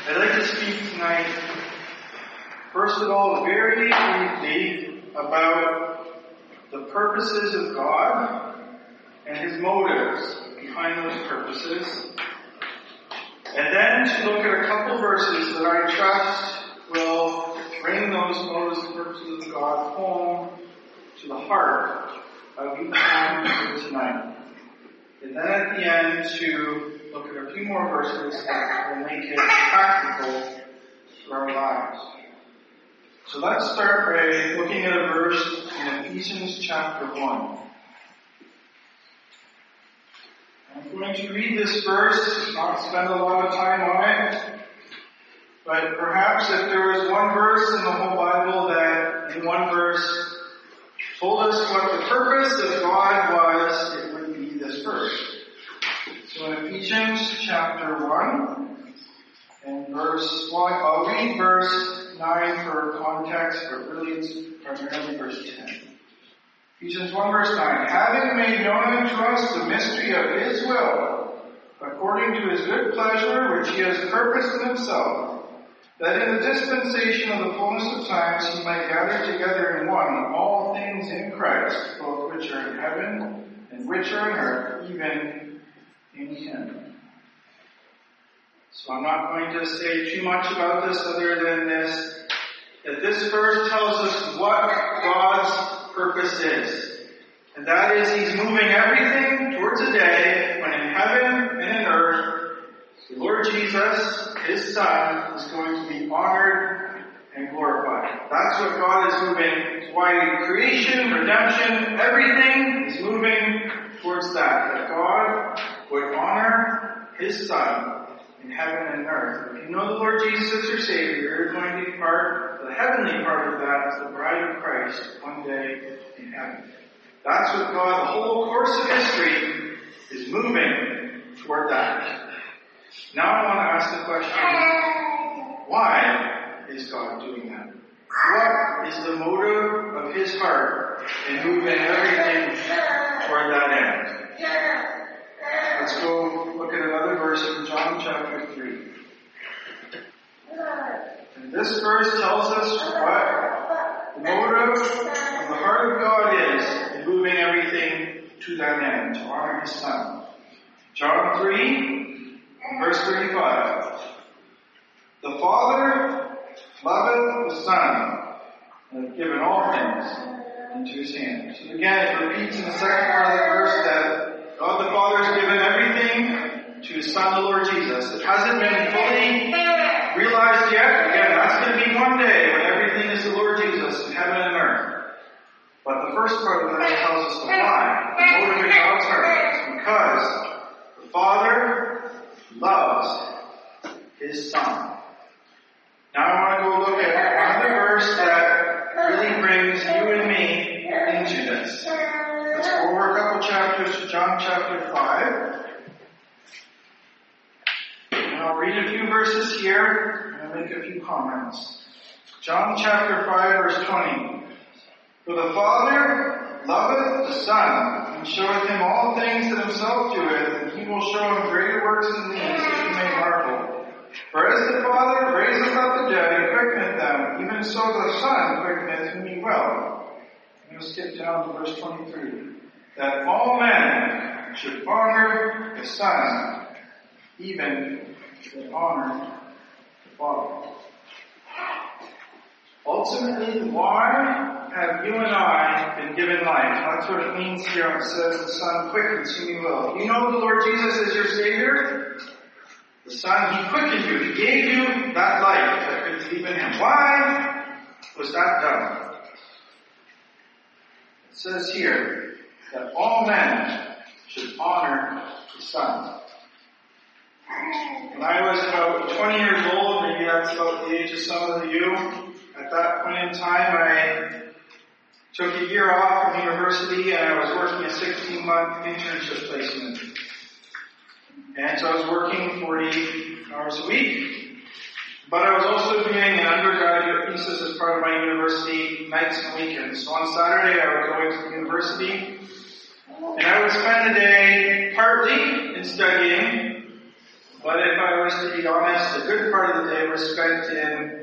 I'd like to speak tonight, first of all, very briefly about the purposes of God and His motives behind those purposes. And then to look at a couple verses that I trust will bring those motives and purposes of God home to the heart of each one here tonight. And then at the end to look at a few more verses that will make it practical for our lives. So let's start by looking at a verse in Ephesians chapter 1. I'm going to read this verse, not spend a lot of time on it, but perhaps if there was one verse in the whole Bible that in one verse told us what the purpose of God was, it would be this verse. So in Ephesians chapter 1, and I'll read verse 9 for context, but really it's primarily verse 10. Ephesians 1 verse 9, having made known unto us the mystery of His will, according to His good pleasure, which He has purposed in Himself, that in the dispensation of the fullness of times He might gather together in one all things in Christ, both which are in heaven and which are on earth, even in Him. So I'm not going to say too much about this other than this, that this verse tells us what God's purpose is. And that is He's moving everything towards a day when in heaven and in earth, the Lord Jesus, His Son, is going to be honored and glorified. That's what God is moving. It's why creation, redemption, everything is moving towards that God would honor His Son in heaven and earth. If you know the Lord Jesus as your Savior, you're going to be the heavenly part of that as the bride of Christ one day in heaven. That's what God, the whole course of history, is moving toward that. Now I want to ask the question, why is God doing that? What is the motive of His heart in moving everything toward that end? Let's go look at another verse in John chapter 3. And this verse tells us what the motive of the heart of God is in moving everything to that end, to honor His Son. John 3, verse 35. The Father loveth the Son, and hath given all things into His hand. So again, it repeats in the second part of the verse that God the Father has given everything to His Son, the Lord Jesus. It hasn't been fully realized yet. Again, that's going to be one day when everything is the Lord Jesus in heaven and earth. But the first part of that tells us the why. The motive of God's heart is because the Father loves His Son. Now I want to go look at another verse that really brings you and me into this. Let's go over a couple chapters to John chapter 5. And I'll read a few verses here and I'll make a few comments. John chapter 5 verse 20. For the Father loveth the Son, and showeth Him all things that Himself doeth, and He will show Him greater works than these, that He may marvel. For as the Father raiseth up the dead and quickeneth them, even so the Son quickeneth whom He will. I'm going to skip down to verse 23. That all men should honor the Son, even as they honor the Father. Ultimately, why have you and I been given life? That's what it means here. It says the Son quickens whom He will. You know the Lord Jesus as your Savior? The Son, He quickened you. He gave you that life that could believe in Him. Why was that done? It says here that all men should honor the Son. When I was about 20 years old, maybe that's about the age of some of you, at that point in time I took a year off from university and I was working a 16-month internship placement. And so I was working 40 hours a week, but I was also doing an undergraduate thesis as part of my university nights and weekends. So on Saturday I would go into the university and I would spend a day partly in studying But if I was to be honest, a good part of the day was spent in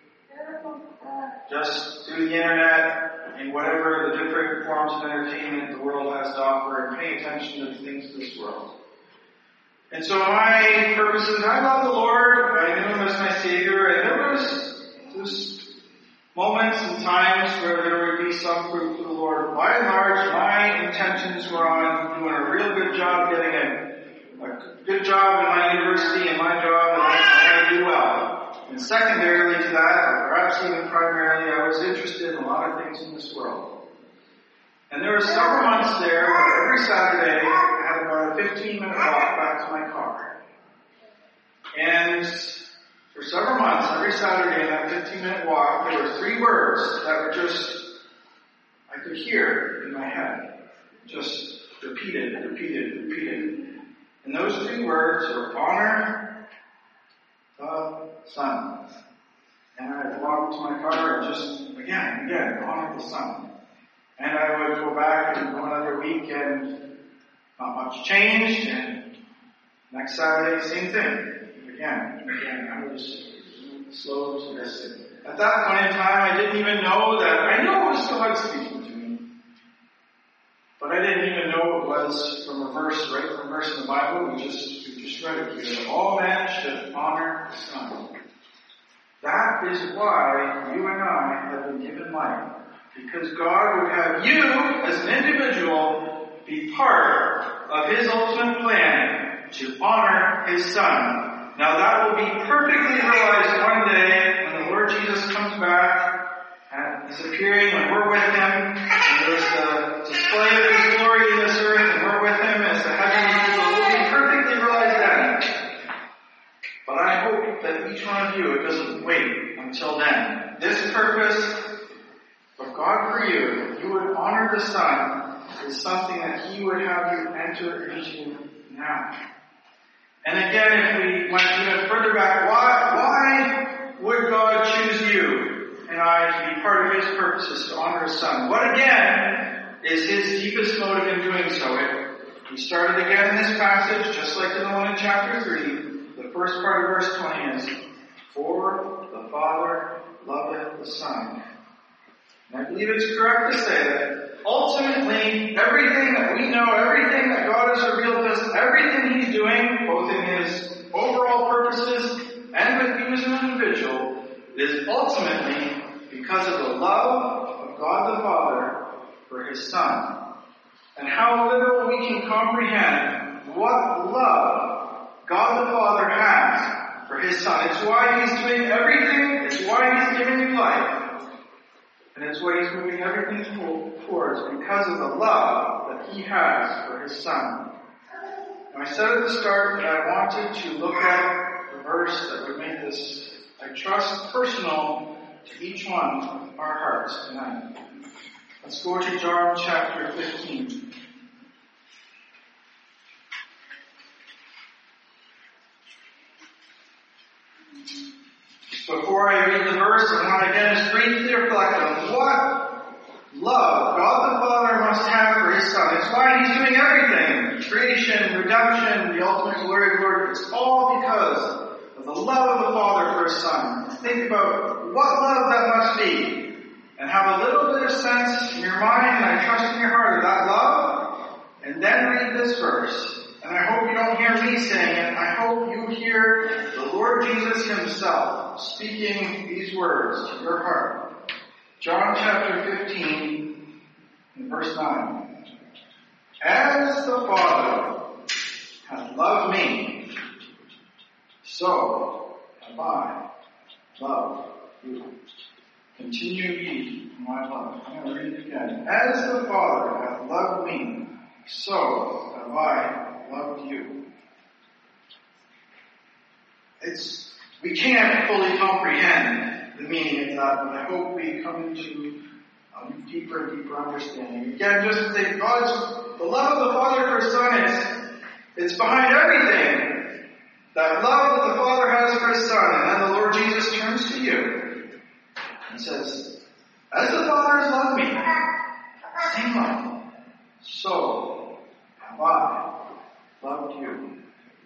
just through the internet, in whatever the different forms of entertainment the world has to offer, and paying attention to the things of this world. And so my purpose is, I love the Lord, I knew Him as my Savior, and there was moments and times where there would be some fruit for the Lord. By and large, my intentions were on doing a real good job, getting a good job in my university and my job, and I had to do well. And secondarily to that, or perhaps even primarily, I was interested in a lot of things in this world. And there were several months there where every Saturday I had about a 15-minute walk back to my car. And for several months, every Saturday in that 15-minute walk, there were 3 words that were just, I could hear in my head. Just repeated. And those 3 words were honor the Son. And I'd walk to my car and just, again, honor the Son. And I would go back and go another week and not much changed, and next Saturday, same thing. Again, I was slow to listen. At that point in time, I didn't even know that, I know it was God speaking to me, but I didn't even know it was from a verse, right from a verse in the Bible. We just read it here. All men should honor the Son. That is why you and I have been given life. Because God would have you, as an individual, be part of His ultimate plan to honor His Son. Now that will be perfectly realized one day when the Lord Jesus comes back and is appearing, when we're with Him, and there's the display of His glory in this earth, and we're with Him as the heavenly people. It will be perfectly realized then. But I hope that each one of you, it doesn't wait until then. This purpose of God for you, you would honor the Son, is something that He would have you enter into now. And again, if we went even further back, why would God choose you and I to be part of His purposes to honor His Son? What again is His deepest motive in doing so? We started again in this passage, just like in the one in chapter 3. The first part of verse 20 is, for the Father loveth the Son. And I believe it's correct to say that ultimately everything that we know, everything that God has revealed to us, everything He's doing, both in His overall purposes and with you as an individual, is ultimately because of the love of God the Father for His Son. And how little we can comprehend what love God the Father has for His Son. It's why He's doing everything. It's why He's giving you life. And it's what He's moving everything towards because of the love that He has for His Son. Now, I said at the start that I wanted to look at the verse that would make this, I trust, personal to each one of our hearts tonight. Let's go to John chapter 15. Before I read the verse, I want to again just briefly reflect on what love God the Father must have for His Son. It's why He's doing everything. Creation, redemption, the ultimate glory of the Lord. It's all because of the love of the Father for His Son. Think about what love that must be. And have a little bit of sense in your mind, and I trust in your heart, of that love. And then read this verse. And I hope you don't hear me saying it. I hope you hear the Lord Jesus Himself speaking these words to your heart. John chapter 15, and verse 9. As the Father hath loved me, so have I loved you. Continue ye in my love. I'm going to read it again. As the Father hath loved me, so have I loved you. We can't fully comprehend the meaning of that, but I hope we come into deeper and deeper understanding. Again, just to think, the love of the Father for His Son, it's behind everything. That love that the Father has for His Son, and then the Lord Jesus turns to you and says, as the Father has loved me, same love, so have I loved you.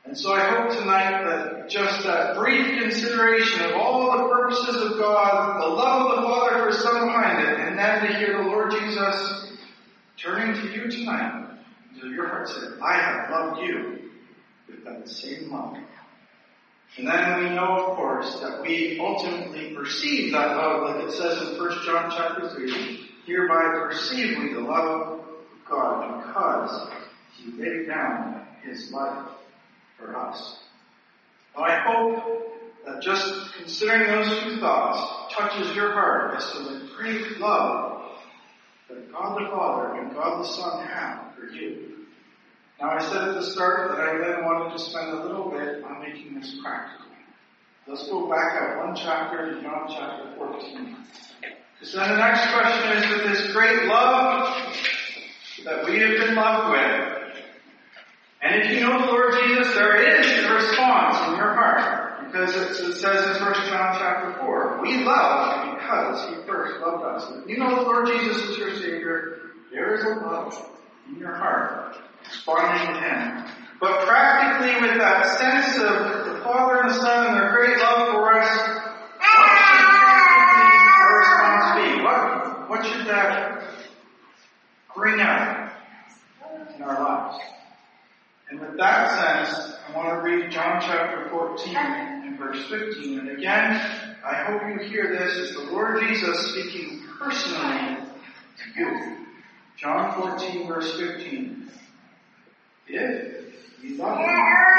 And so I hope tonight that just that brief consideration of all the purposes of God, the love of the Father for His Son behind it, and then to hear the Lord Jesus turning to you tonight, to your heart say, I have loved you with that same love. And then we know, of course, that we ultimately perceive that love, like it says in 1 John chapter 3, hereby perceive we the love of God because He laid down His life for us. Now I hope that just considering those two thoughts touches your heart as to the great love that God the Father and God the Son have for you. Now I said at the start that I then wanted to spend a little bit on making this practical. Let's go back up one chapter to John chapter 14. Because then the next question is, with this great love that we have been loved with, and if you know the Lord Jesus, there is a response in your heart. Because it says in 1 John chapter 4, we love because He first loved us. If you know the Lord Jesus as your Savior, there is a love in your heart responding to Him. But practically with that sense of the Father and the Son and their great love for us, what should practically our response be? What should that bring out in our lives? And with that sense, I want to read John chapter 14 and verse 15. And again, I hope you hear this as the Lord Jesus speaking personally to you. John 14 verse 15. If you love me,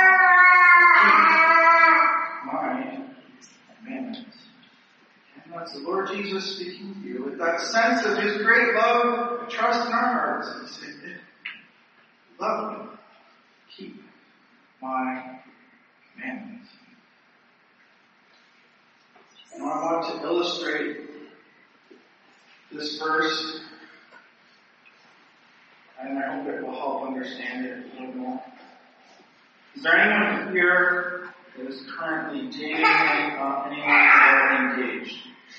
keep my commandments. And that's the Lord Jesus speaking to you with that sense of His great love and trust in our hearts. He said, if you love me, keep my commandments. Now I want to illustrate this verse, and I hope it will help understand it a little more. Is there anyone here that is currently dating anyone or engaged?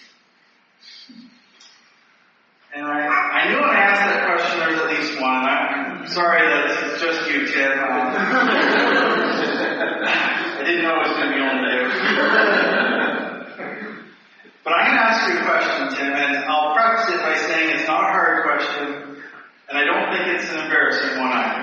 And I knew when I asked that question there was at least one. I'm sorry that it's just you, Tim. I didn't know it was going to be only there. But I'm going to ask you a question, Tim, and I'll preface it by saying it's not a hard question, and I don't think it's an embarrassing one either.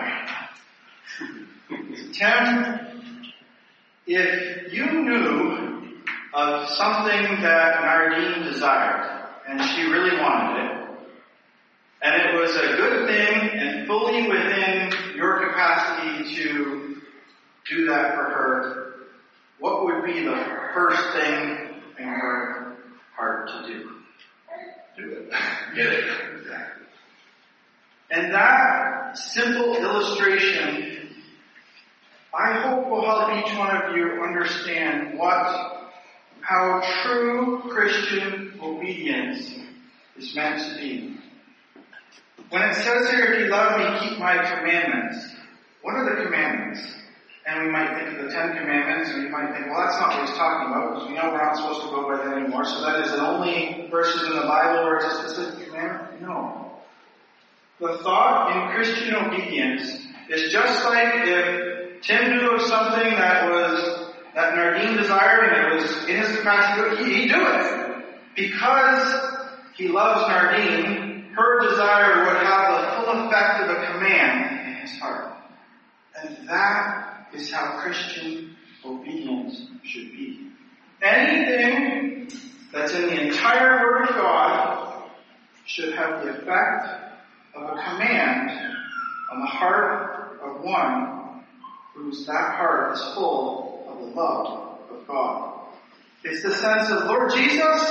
Tim, if you knew of something that Nardine desired, and she really wanted it, and it was a good thing and fully within your capacity to do that for her, what would be the first thing in her heart to do? Do it. Get it. Exactly. And that simple illustration, I hope will help each one of you understand how true Christian obedience is meant to be. When it says here, if you love me, keep my commandments, what are the commandments? And we might think of the 10 Commandments, and we might think, well, that's not what he's talking about, because we know we're not supposed to go by that anymore. So that is the only verses in the Bible where it's a specific commandment? No. The thought in Christian obedience is just like if Tim knew of something that Nardine desired, and it was in his capacity, he'd do it. Because he loves Nardine, her desire would have the full effect of a command in his heart. And that is how Christian obedience should be. Anything that's in the entire Word of God should have the effect of a command on the heart of one whose that heart is full of the love of God. It's the sense of, Lord Jesus,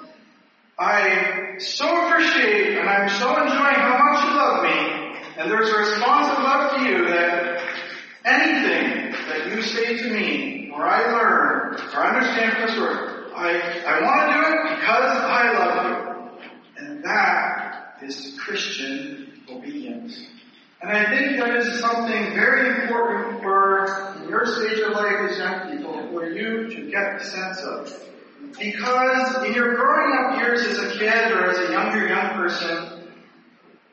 I so appreciate and I'm so enjoying how much you love me, and there's a response of love to you that anything that you say to me, or I learn, or understand from this word, I want to do it because I love you. And that is Christian obedience. And I think that is something very important for your stage of life as young people, for you to get the sense of. Because in your growing up years as a kid or as a young person,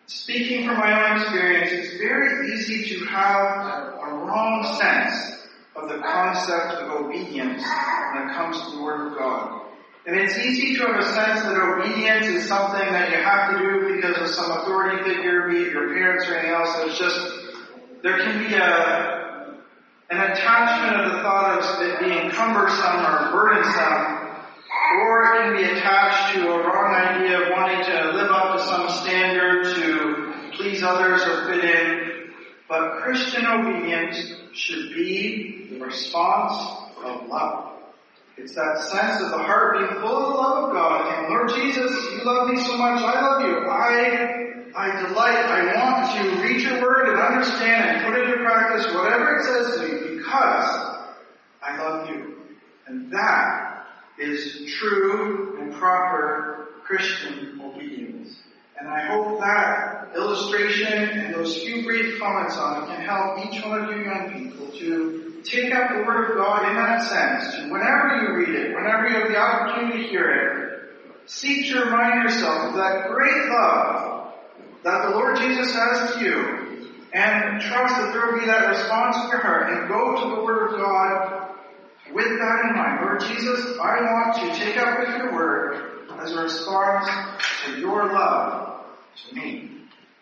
speaking from my own experience, it's very easy to have a wrong sense of the concept of obedience when it comes to the Word of God. And it's easy to have a sense that obedience is something that you have to do because of some authority figure, be it your parents or anything else. It's just, there can be an attachment of the thought of it being cumbersome or burdensome, or it can be attached to a wrong idea of wanting to live up to some standard to please others or fit in. But Christian obedience should be the response of love. It's that sense of the heart being full of the love of God. And Lord Jesus, you love me so much. I love you. I delight. I want to read your word and understand and put into practice whatever it says to me because I love you. And that is true and proper Christian obedience. And I hope that illustration and those few brief comments on it can help each one of you young people to take up the Word of God in that sense. To whenever you read it, whenever you have the opportunity to hear it, seek to remind yourself of that great love that the Lord Jesus has to you, and trust that there will be that response in your heart, and go to the Word of God with that in mind. Lord Jesus, I want to take up with your Word as a response to your love to me.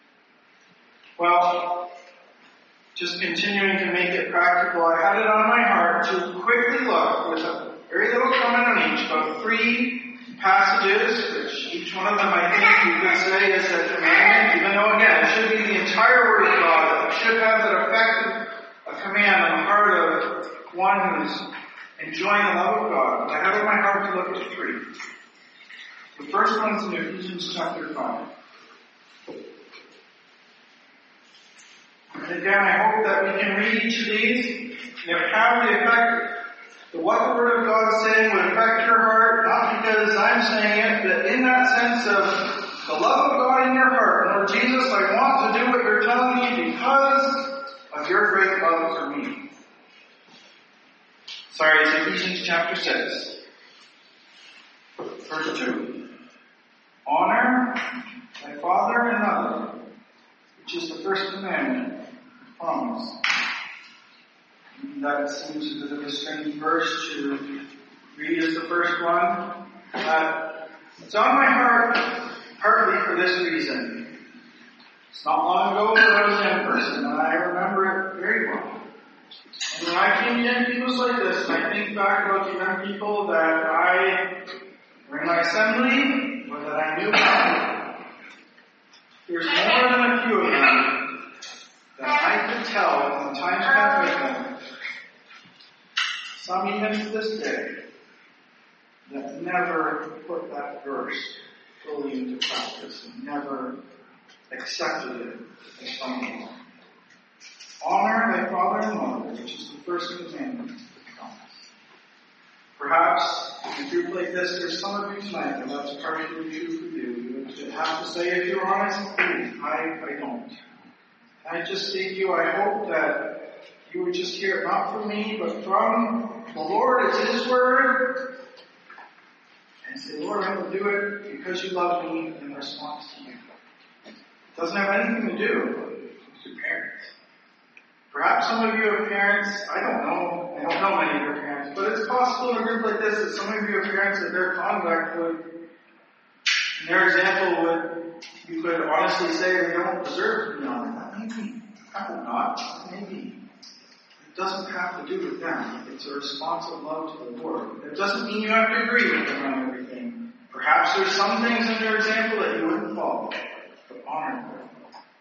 Well, just continuing to make it practical, I had it on my heart to quickly look with a very little comment on each, about 3 passages, which each one of them I think you could say is a commandment, even though again, it should be the entire Word of God. It should have that effect of a command on the heart of one who's enjoying the love of God. But I have it in my heart to look at 3. The first one is in Ephesians chapter 5. And again, I hope that we can read each of these and have the effect that what the Word of God is saying would affect your heart, not because I'm saying it, but in that sense of the love of God in your heart. Lord Jesus, I want to do what you're telling me because of your great love for me. Sorry, it's Ephesians chapter 6. Verse 2. Honor thy father and mother, which is the first commandment. Promise. That seems a bit of a strange verse to read as the first one. It's on my heart partly for this reason. It's not long ago when I was a young person, and I remember it very well. And when I came to young people like this, and I think back about the young people that I were in my assembly, or that I knew about, there's more than a few of them that I could tell in the time spent with them, some even to this day, that never put that verse fully into practice and never accepted it as fundamental. Honor thy father and mother, which is the first commandment of the promise. Perhaps in a group like this, there's some of you tonight, and that's partially true for you. You would have to say, if you're honest, I don't. I just say to you, I hope that you would just hear it not from me, but from the Lord. It's His Word. And say, Lord, I will do it because you love me in response to you. It doesn't have anything to do with your parents. Perhaps some of you have parents, I don't know many of your parents, but it's possible in a group like this that some of you have parents that their conduct would, in their example would, you could honestly say they don't deserve to be honored. Maybe. I hope not. Maybe. It doesn't have to do with them. It's a response of love to the Lord. It doesn't mean you have to agree with them on everything. Perhaps there's some things in their example that you wouldn't follow, but honor them.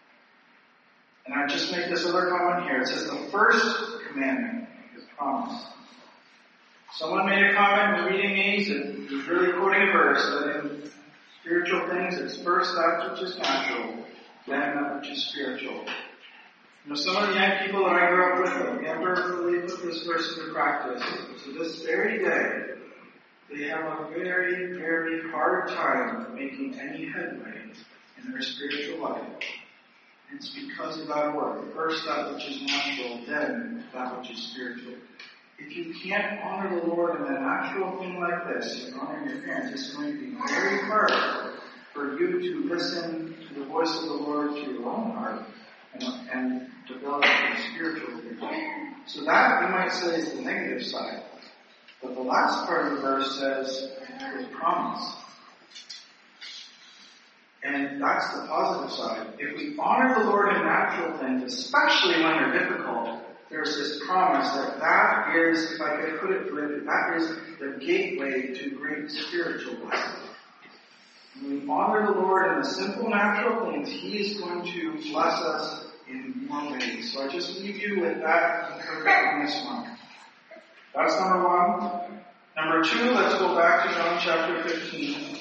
And I just make this other comment here. It says the first commandment is promise. Someone made a comment in reading these, and he was really quoting a verse that in spiritual things, it's first that which is natural, then that which is spiritual. You know, some of the young people that I grew up with never really put this verse into practice. So this very day, they have a very, very hard time making any headway in their spiritual life. And it's because of that word. First that which is natural, then that which is spiritual. If you can't honor the Lord in a natural thing like this, and honoring your parents, it's going to be very hard for you to listen to the voice of the Lord to your own heart and develop a spiritual vision. So that, you might say, is the negative side. But the last part of the verse says, with promise. And that's the positive side. If we honor the Lord in natural things, especially when they're difficult, there's this promise that is, if I could put it clearly, that is the gateway to great spiritual blessing. When we honor the Lord in the simple natural things, He is going to bless us in more ways. So I just leave you with that encouragement this morning. That's number one. Number two, let's go back to John chapter 15.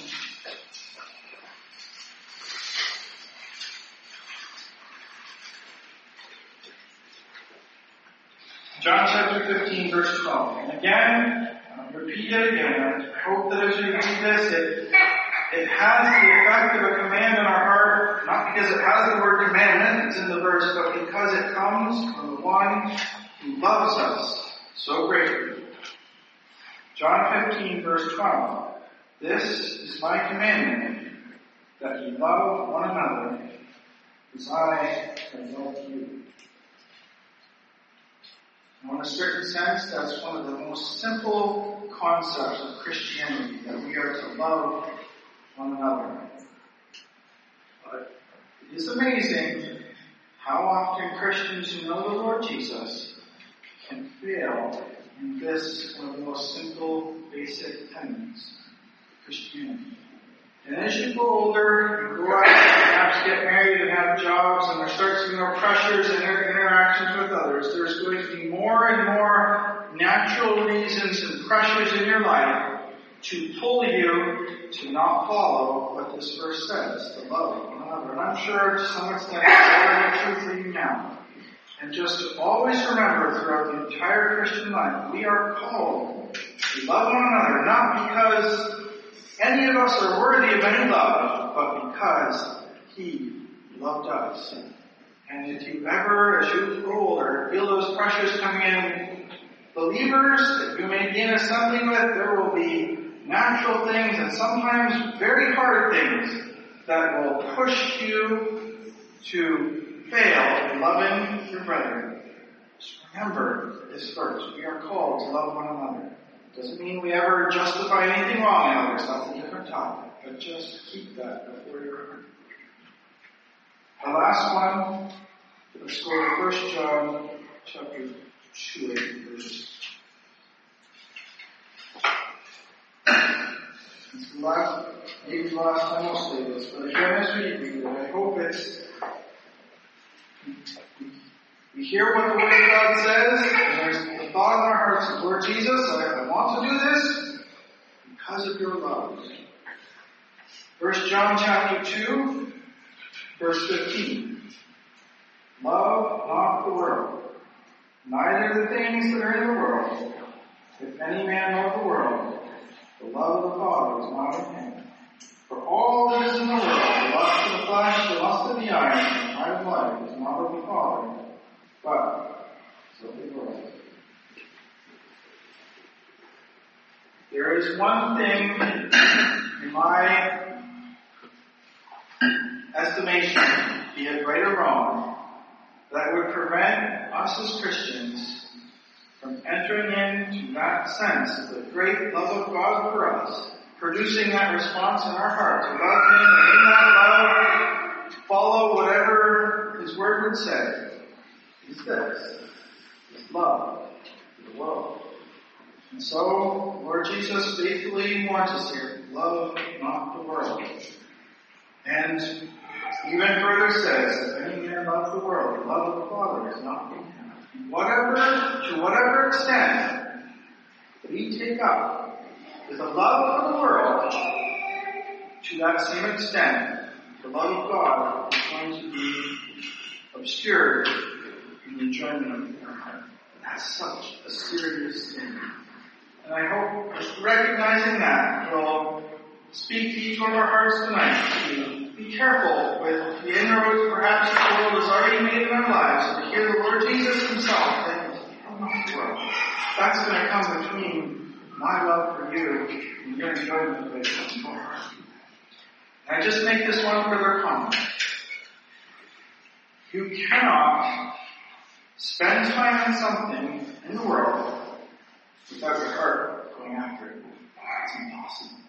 John chapter 15, verse 12. And again, I'll repeat it again. I hope that as you read this, it has the effect of a command in our heart, not because it has the word commandment, it's in the verse, but because it comes from the one who loves us so greatly. John 15, verse 12. This is my commandment, that ye love one another as I have loved you. In a certain sense, that's one of the most simple concepts of Christianity, that we are to love one another. But it is amazing how often Christians who know the Lord Jesus can fail in this one of the most simple, basic tenets of Christianity. And as you go older, you go out and perhaps get married and have jobs, and there starts to be more pressures and interactions with others. There's going to be more and more natural reasons and pressures in your life to pull you to not follow what this verse says, to love one another. And I'm sure to some extent it's already true for you now. And just to always remember throughout the entire Christian life, we are called to love one another, not because any of us are worthy of any love, but because He loved us. And if you ever, as you grow older, feel those pressures coming in, believers that you may be in assembly with, there will be natural things and sometimes very hard things that will push you to fail in loving your brethren. Just remember this verse. We are called to love one another. Doesn't mean we ever justify anything wrong in others. That's a different topic. But just keep that before your heart. The last one, let's go to 1 John chapter 2, verse. It's the last, maybe the last time I'll say this, but again as we read it, I hope it's, we hear what the Word of God says, and there's the thought in our hearts, Lord Jesus, I want to do this because of your love. 1 John chapter 2, verse 15. Love not the world, neither the things that are in the world. If any man love the world, the love of the Father is not in him. For all that is in the world, the lust of the flesh, the lust of the eyes, and the pride of life, is not of the Father, but is of the world. There is one thing, in my estimation, be it right or wrong, that would prevent us as Christians from entering into that sense of the great love of God for us, producing that response in our heart to love Him, and in that love follow whatever His Word would say, is this, is love for the world. And so, Lord Jesus faithfully warns us here, love not the world. And even further says, if any man loves the world, the love of the Father is not in him. To whatever extent we take up with a love for the world, to that same extent, the love of God is going to be obscured in the enjoyment of our heart. That's such a serious thing. And I hope just recognizing that will speak to each one of our hearts tonight to be careful with the inroads perhaps the world has already made in our lives, and to hear the Lord Jesus Himself say, "I'm not the world." That's going to come between my love for you and your enjoyment of it going forward. And I just make this one further comment. You cannot spend time on something in the world without your heart going after it. It's impossible.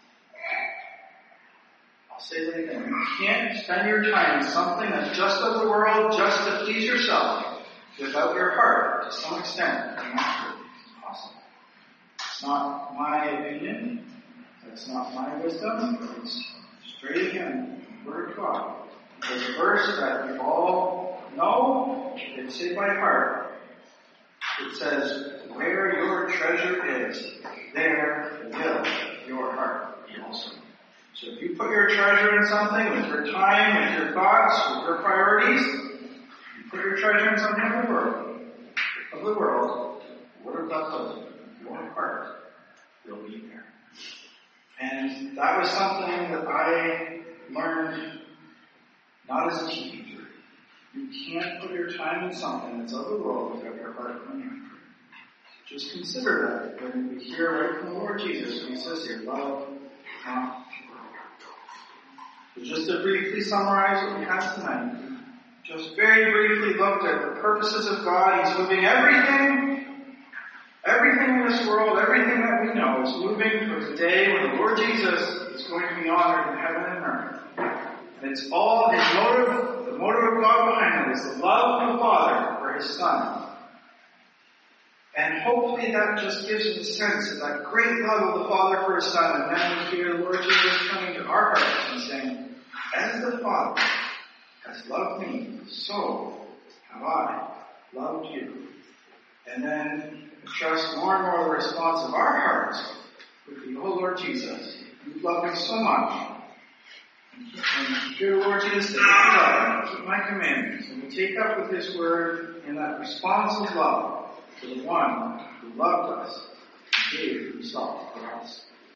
I'll say that again. You can't spend your time on something that's just of the world, just to please yourself, without your heart, to some extent, going after it. It's impossible. It's not my opinion. That's not my wisdom. It's straight again, the Word of God. There's a verse that we all know, it's said by heart. It says, where your treasure is, there will your heart be also. So if you put your treasure in something, with your time, with your thoughts, with your priorities, you put your treasure in something of the world, what of God tells you, your heart will be there. And that was something that I learned not as a teenager. You can't put your time in something that's of the world without your heart going after it. Just consider that when we hear right from the Lord Jesus, when he says here, love not the world. So just to briefly summarize what we had tonight, just very briefly looked at the purposes of God. He's moving everything in this world, everything that we know is moving towards the day when the Lord Jesus is going to be honored in heaven and earth. And it's all his motive, the motive of God behind it is the love of the Father for his Son. And hopefully that just gives us a sense of that great love of the Father for his Son. And then we hear the Lord Jesus coming to our hearts and saying, as the Father has loved me, so have I loved you. And then trust more and more the response of our hearts would be, oh Lord Jesus, you love me so much. And dear Lord Jesus, keep my commandments. And we take up with his word in that response of love to the one who loved us and gave himself for us.